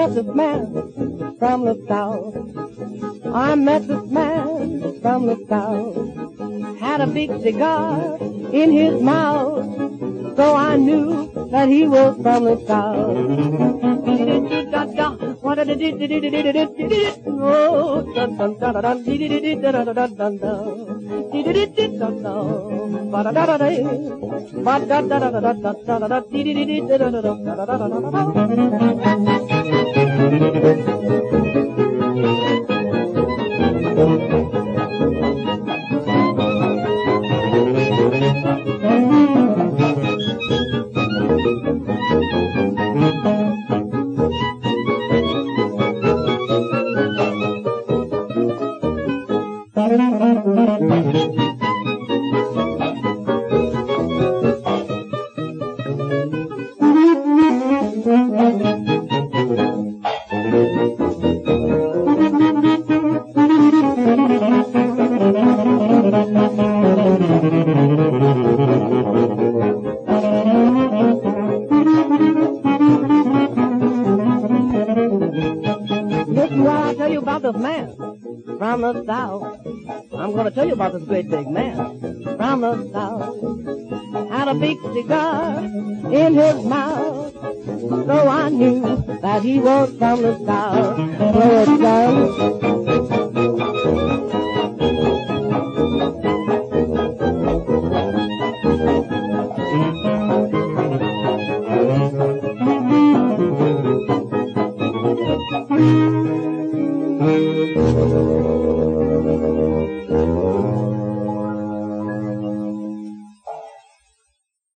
met this man from the south. I met this man from the south. Had a big cigar in his mouth, so I knew that he was from the south. Listen while I tell you about this man from the south. I'm going to tell you about this great big man from the south. Had a big cigar in his mouth, so I knew that he was from the south. So it's